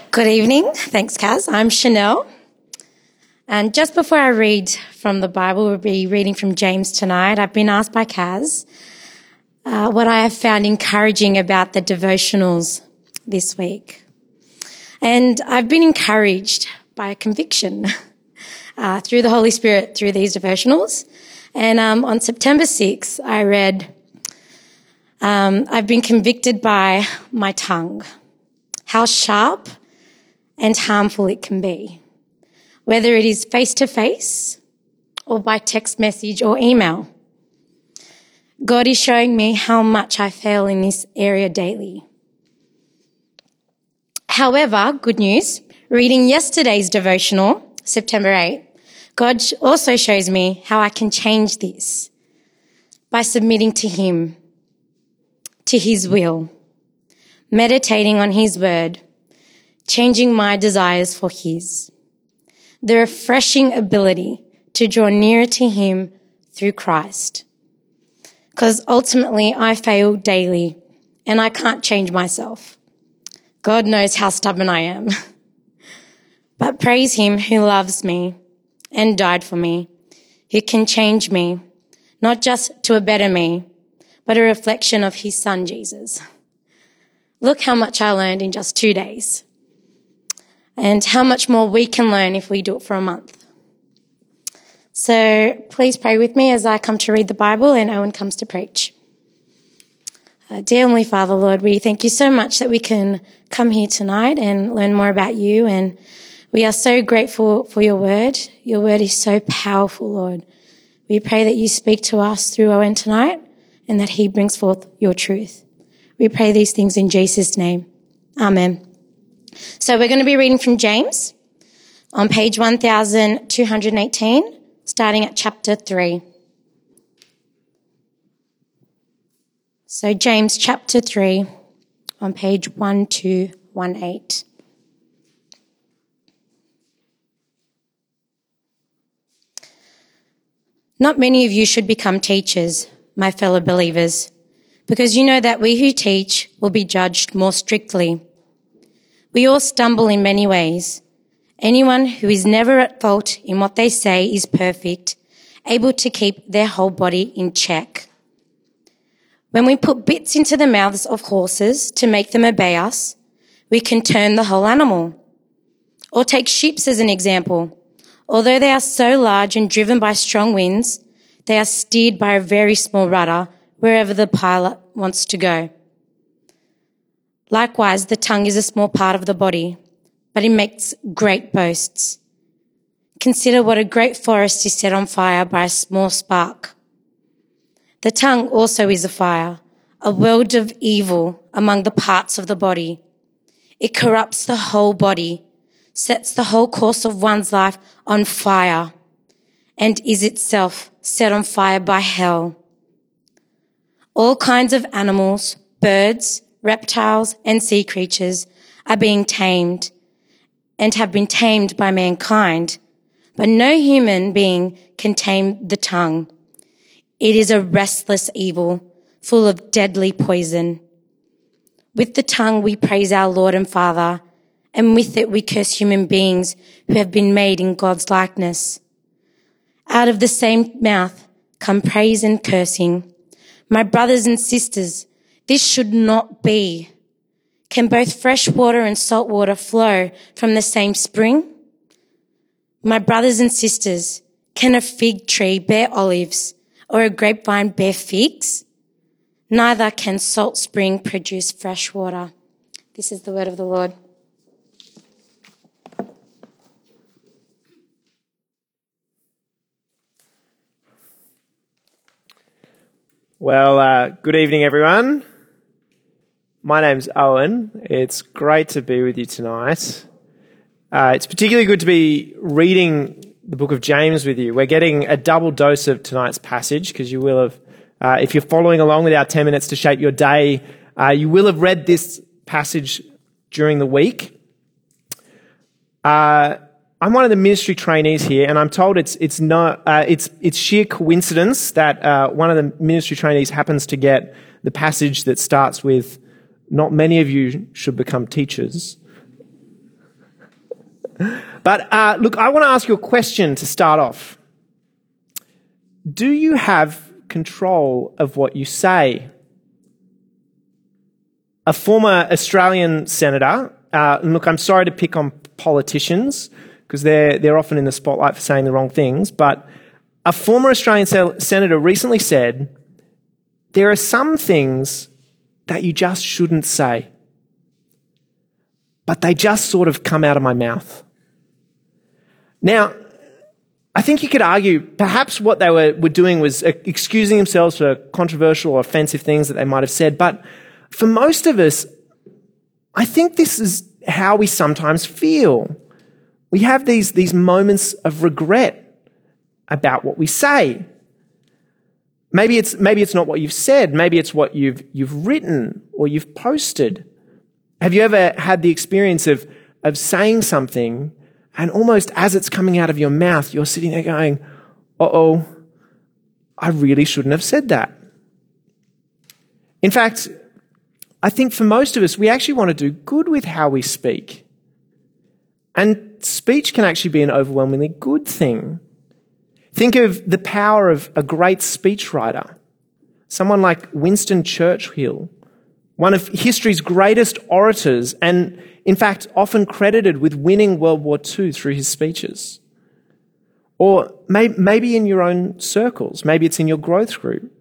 Good evening. Thanks, Kaz. I'm Chanel. And just before I read from the Bible, we'll be reading from James tonight. I've been asked by Kaz what I have found encouraging about the devotionals this week. And I've been encouraged by a conviction through the Holy Spirit through these devotionals. And on September 6th, I read, I've been convicted by my tongue, how sharp and harmful it can be, whether it is face-to-face or by text message or email. God is showing me how much I fail in this area daily. However, good news, reading yesterday's devotional, September 8th, God also shows me how I can change this by submitting to Him, to His will, meditating on His word, changing my desires for His. The refreshing ability to draw nearer to Him through Christ. Because ultimately I fail daily and I can't change myself. God knows how stubborn I am. But praise Him who loves me and died for me, who can change me, not just to a better me, but a reflection of His Son, Jesus. Look how much I learned in just 2 days. And how much more we can learn if we do it for a month. So please pray with me as I come to read the Bible and Owen comes to preach. Dear Heavenly Father, Lord, we thank You so much that we can come here tonight and learn more about You. And we are so grateful for Your word. Your word is so powerful, Lord. We pray that You speak to us through Owen tonight and that he brings forth Your truth. We pray these things in Jesus' name. Amen. So we're going to be reading from James on page 1218, starting at chapter 3. So James chapter 3 on page 1218. Not many of you should become teachers, my fellow believers, because you know that we who teach will be judged more strictly. We all stumble in many ways. Anyone who is never at fault in what they say is perfect, able to keep their whole body in check. When we put bits into the mouths of horses to make them obey us, we can turn the whole animal. Or take ships as an example. Although they are so large and driven by strong winds, they are steered by a very small rudder wherever the pilot wants to go. Likewise, the tongue is a small part of the body, but it makes great boasts. Consider what a great forest is set on fire by a small spark. The tongue also is a fire, a world of evil among the parts of the body. It corrupts the whole body, sets the whole course of one's life on fire, and is itself set on fire by hell. All kinds of animals, birds, reptiles and sea creatures are being tamed and have been tamed by mankind, but no human being can tame the tongue. It is a restless evil, full of deadly poison. With the tongue we praise our Lord and Father, and with it we curse human beings who have been made in God's likeness. Out of the same mouth come praise and cursing. My brothers and sisters, this should not be. Can both fresh water and salt water flow from the same spring? My brothers and sisters, can a fig tree bear olives or a grapevine bear figs? Neither can salt spring produce fresh water. This is the word of the Lord. Well, good evening, everyone. My name's Owen. It's great to be with you tonight. It's particularly good to be reading the book of James with you. We're getting a double dose of tonight's passage because you will have, if you're following along with our 10 minutes to shape your day, you will have read this passage during the week. I'm one of the ministry trainees here, and I'm told it's sheer coincidence that one of the ministry trainees happens to get the passage that starts with "Not many of you should become teachers." But look, I want to ask you a question to start off. Do you have control of what you say? A former Australian senator, look, I'm sorry to pick on politicians because they're often in the spotlight for saying the wrong things, but a former Australian senator recently said, there are some things that you just shouldn't say, but they just sort of come out of my mouth. Now, I think you could argue perhaps what they were doing was excusing themselves for controversial or offensive things that they might have said, but for most of us, I think this is how we sometimes feel. We have these moments of regret about what we say. Maybe it's not what you've said. Maybe it's what you've written or you've posted. Have you ever had the experience of saying something and almost as it's coming out of your mouth, you're sitting there going, uh-oh, I really shouldn't have said that. In fact, I think for most of us, we actually want to do good with how we speak. And speech can actually be an overwhelmingly good thing. Think of the power of a great speechwriter, someone like Winston Churchill, one of history's greatest orators, and in fact, often credited with winning World War II through his speeches. Or maybe in your own circles, maybe it's in your growth group.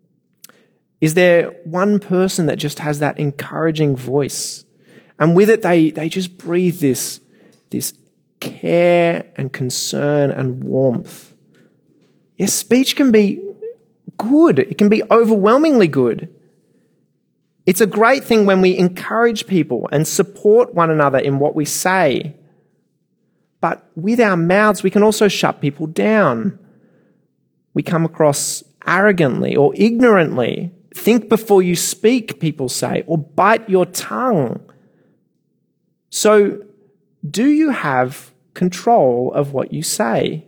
Is there one person that just has that encouraging voice? And with it, they just breathe this care and concern and warmth. Yes, speech can be good. It can be overwhelmingly good. It's a great thing when we encourage people and support one another in what we say. But with our mouths, we can also shut people down. We come across arrogantly or ignorantly. Think before you speak, people say, or bite your tongue. So, do you have control of what you say?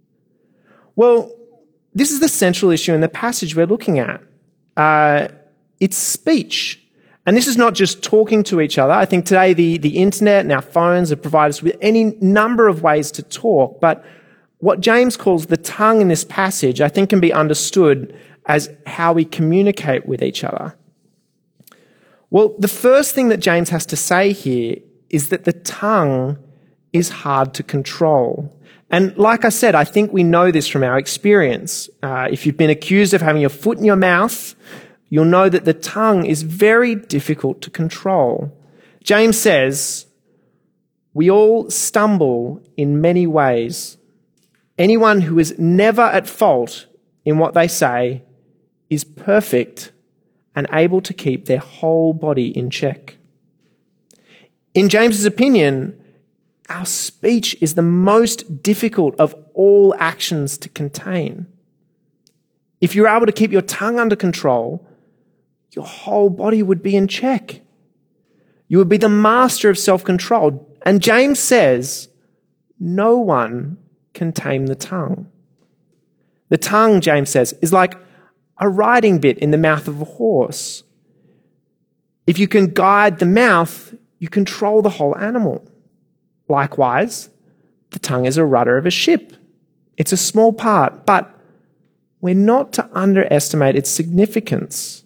Well, this is the central issue in the passage we're looking at. It's speech. And this is not just talking to each other. I think today the internet and our phones have provided us with any number of ways to talk. But what James calls the tongue in this passage, I think can be understood as how we communicate with each other. Well, the first thing that James has to say here is that the tongue is hard to control. And like I said, I think we know this from our experience. If you've been accused of having your foot in your mouth, you'll know that the tongue is very difficult to control. James says, we all stumble in many ways. Anyone who is never at fault in what they say is perfect and able to keep their whole body in check. In James's opinion, our speech is the most difficult of all actions to contain. If you're able to keep your tongue under control, your whole body would be in check. You would be the master of self-control. And James says, no one can tame the tongue. The tongue, James says, is like a riding bit in the mouth of a horse. If you can guide the mouth, you control the whole animal. Likewise, the tongue is a rudder of a ship. It's a small part, but we're not to underestimate its significance.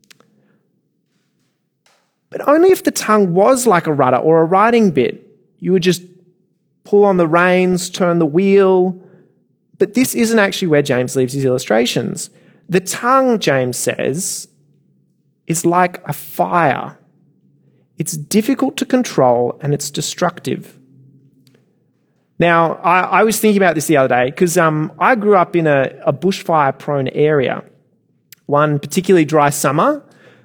But only if the tongue was like a rudder or a riding bit. You would just pull on the reins, turn the wheel. But this isn't actually where James leaves his illustrations. The tongue, James says, is like a fire. It's difficult to control and it's destructive. Now, I was thinking about this the other day because I grew up in a bushfire-prone area. One particularly dry summer,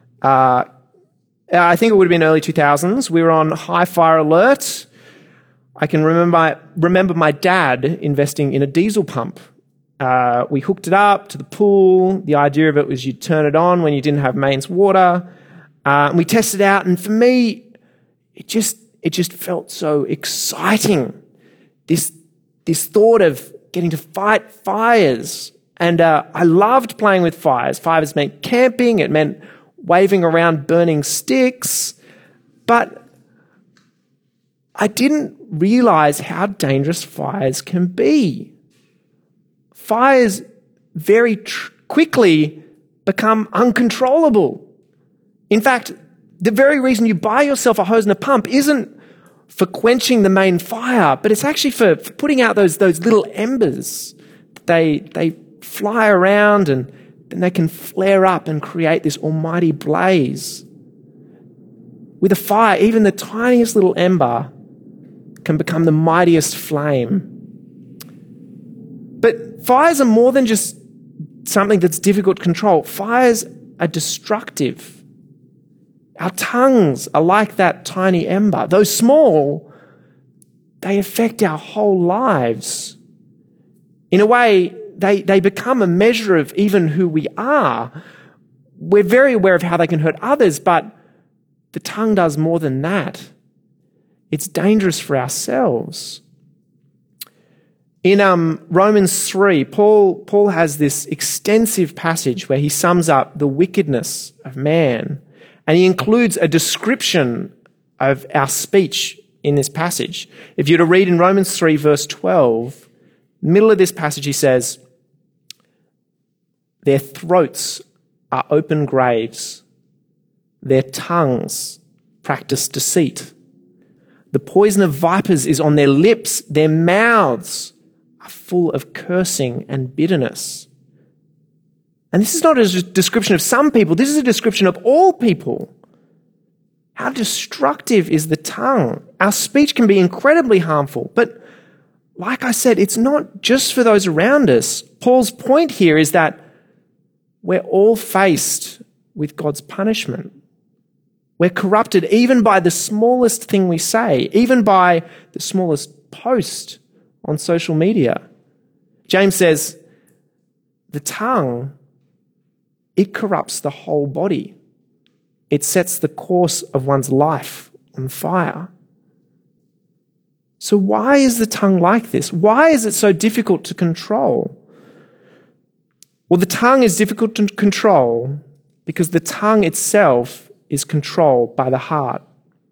I think it would have been early 2000s. We were on high fire alert. I can remember my dad investing in a diesel pump. We hooked it up to the pool. The idea of it was you'd turn it on when you didn't have mains water. And we tested it out, and for me, it just felt so exciting. This thought of getting to fight fires. And I loved playing with fires. Fires meant camping. It meant waving around burning sticks. But I didn't realize how dangerous fires can be. Fires very quickly become uncontrollable. In fact, the very reason you buy yourself a hose and a pump isn't for quenching the main fire, but it's actually for putting out those little embers. They fly around and then they can flare up and create this almighty blaze. With a fire, even the tiniest little ember can become the mightiest flame. But fires are more than just something that's difficult to control. Fires are destructive. Our tongues are like that tiny ember. Though small, they affect our whole lives. In a way, they become a measure of even who we are. We're very aware of how they can hurt others, but the tongue does more than that. It's dangerous for ourselves. In Romans 3, Paul has this extensive passage where he sums up the wickedness of man, and he includes a description of our speech in this passage. If you were to read in Romans 3, verse 12, middle of this passage, he says, "Their throats are open graves. Their tongues practice deceit. The poison of vipers is on their lips. Their mouths are full of cursing and bitterness." And this is not a description of some people. This is a description of all people. How destructive is the tongue? Our speech can be incredibly harmful. But like I said, it's not just for those around us. Paul's point here is that we're all faced with God's punishment. We're corrupted even by the smallest thing we say, even by the smallest post on social media. James says, the tongue, it corrupts the whole body. It sets the course of one's life on fire. So why is the tongue like this? Why is it so difficult to control? Well, the tongue is difficult to control because the tongue itself is controlled by the heart.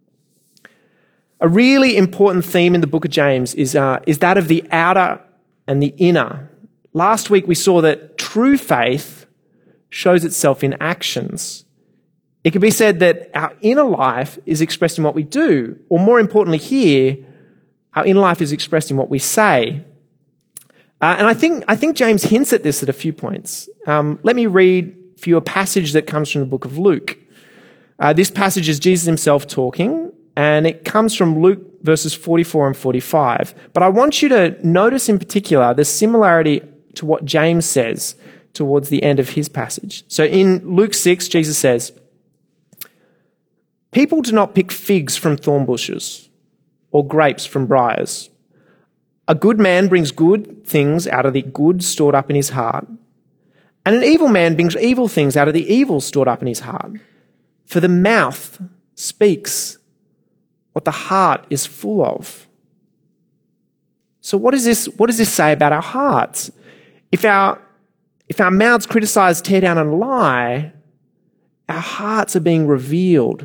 A really important theme in the book of James is that of the outer and the inner. Last week we saw that true faith shows itself in actions. It can be said that our inner life is expressed in what we do, or more importantly here, our inner life is expressed in what we say. And I think James hints at this at a few points. Let me read for you a passage that comes from the book of Luke. This passage is Jesus himself talking, and it comes from Luke verses 44 and 45. But I want you to notice in particular the similarity to what James says towards the end of his passage. So in Luke 6, Jesus says, "People do not pick figs from thorn bushes or grapes from briars. A good man brings good things out of the good stored up in his heart, and an evil man brings evil things out of the evil stored up in his heart. For the mouth speaks what the heart is full of." So what does this say about our hearts? If our mouths criticize, tear down, and lie, our hearts are being revealed.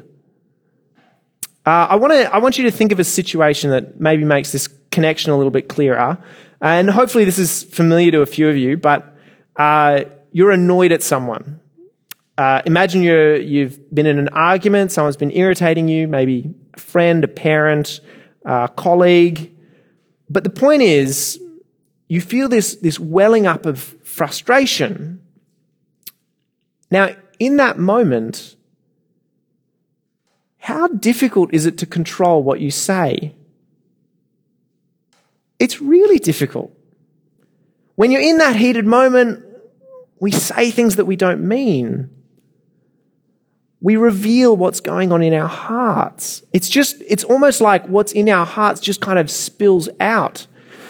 I want you to think of a situation that maybe makes this connection a little bit clearer. And hopefully this is familiar to a few of you, but you're annoyed at someone. Imagine you've been in an argument, someone's been irritating you, maybe a friend, a parent, a colleague. But the point is, you feel this welling up of frustration. Now, in that moment, how difficult is it to control what you say? It's really difficult. When you're in that heated moment, we say things that we don't mean. We reveal what's going on in our hearts. It's almost like what's in our hearts just kind of spills out.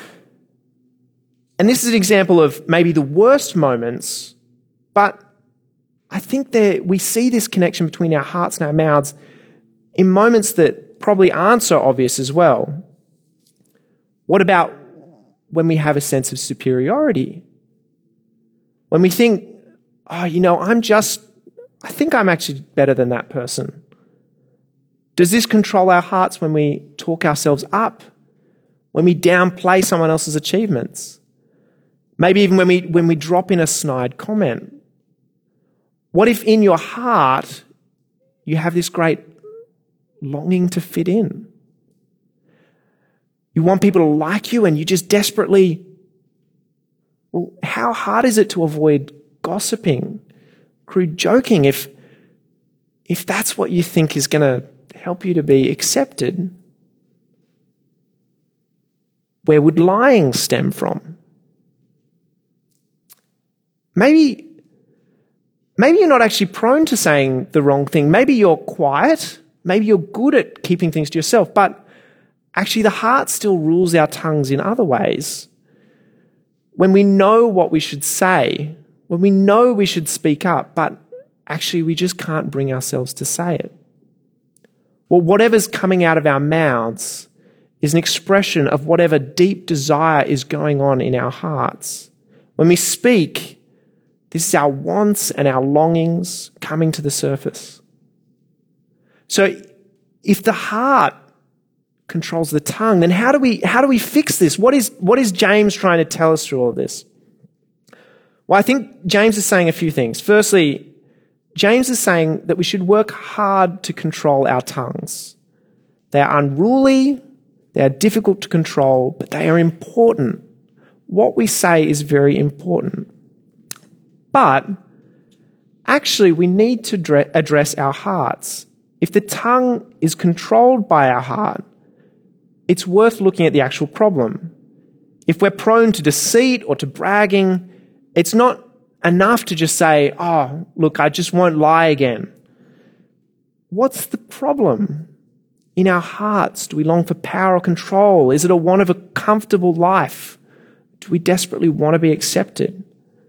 And this is an example of maybe the worst moments, but I think that we see this connection between our hearts and our mouths in moments that probably aren't so obvious as well. What about when we have a sense of superiority? When we think, I think I'm actually better than that person. Does this control our hearts when we talk ourselves up? When we downplay someone else's achievements? Maybe even when we drop in a snide comment? What if in your heart you have this great longing to fit in? You want people to like you and you just desperately... Well, how hard is it to avoid gossiping, crude joking, if that's what you think is going to help you to be accepted? Where would lying stem from? Maybe you're not actually prone to saying the wrong thing. Maybe you're quiet. Maybe you're good at keeping things to yourself. But actually the heart still rules our tongues in other ways. When we know what we should say, when we know we should speak up, but actually we just can't bring ourselves to say it. Well, whatever's coming out of our mouths is an expression of whatever deep desire is going on in our hearts. When we speak, this is our wants and our longings coming to the surface. So if the heart controls the tongue, then how do we fix this? What is James trying to tell us through all of this? Well, I think James is saying a few things. Firstly, James is saying that we should work hard to control our tongues. They are unruly, they are difficult to control, but they are important. What we say is very important. But actually, we need to address our hearts. If the tongue is controlled by our heart, it's worth looking at the actual problem. If we're prone to deceit or to bragging, it's not enough to just say, oh, look, I just won't lie again. What's the problem? In our hearts, do we long for power or control? Is it a want of a comfortable life? Do we desperately want to be accepted?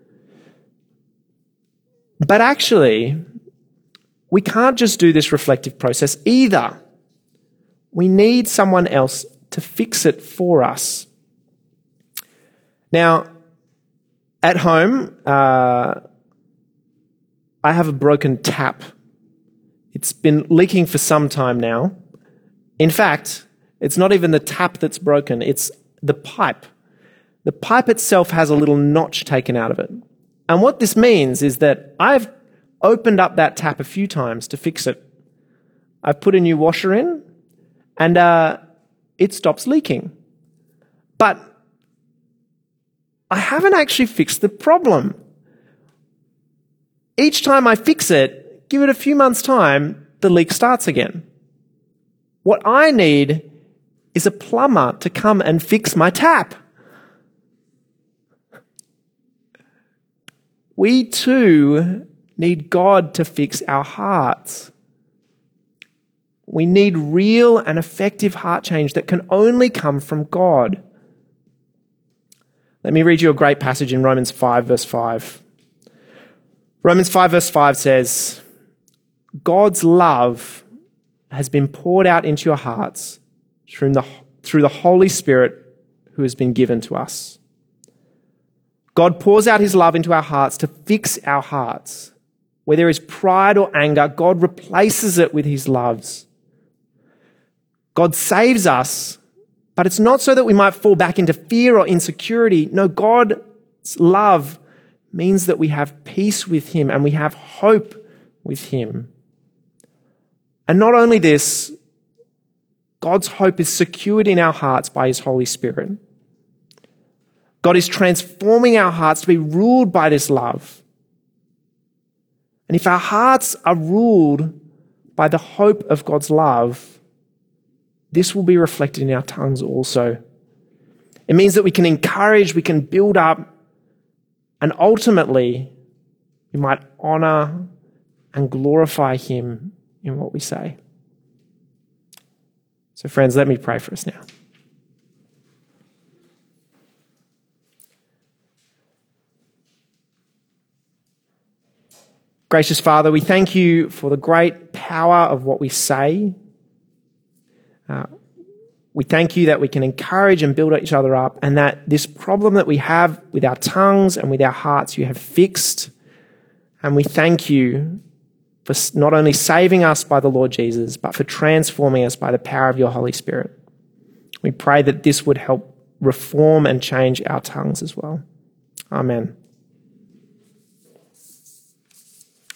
But actually, we can't just do this reflective process either. We need someone else to fix it for us. Now, at home, I have a broken tap. It's been leaking for some time now. In fact, it's not even the tap that's broken, it's the pipe. The pipe itself has a little notch taken out of it. And what this means is that I've opened up that tap a few times to fix it. I've put a new washer in, and it stops leaking. But I haven't actually fixed the problem. Each time I fix it, give it a few months' time, the leak starts again. What I need is a plumber to come and fix my tap. We too need God to fix our hearts. We need real and effective heart change that can only come from God. Let me read you a great passage in Romans 5, verse 5. Romans 5, verse 5 says, God's love has been poured out into your hearts through the Holy Spirit who has been given to us. God pours out his love into our hearts to fix our hearts. Where there is pride or anger, God replaces it with his loves. God saves us, but it's not so that we might fall back into fear or insecurity. No, God's love means that we have peace with him and we have hope with him. And not only this, God's hope is secured in our hearts by his Holy Spirit. God is transforming our hearts to be ruled by this love. And if our hearts are ruled by the hope of God's love, this will be reflected in our tongues also. It means that we can encourage, we can build up, and ultimately we might honor and glorify him in what we say. So friends, let me pray for us now. Gracious Father, we thank you for the great power of what we say. We thank you that we can encourage and build each other up, and that this problem that we have with our tongues and with our hearts, you have fixed. And we thank you for not only saving us by the Lord Jesus, but for transforming us by the power of your Holy Spirit. We pray that this would help reform and change our tongues as well. Amen.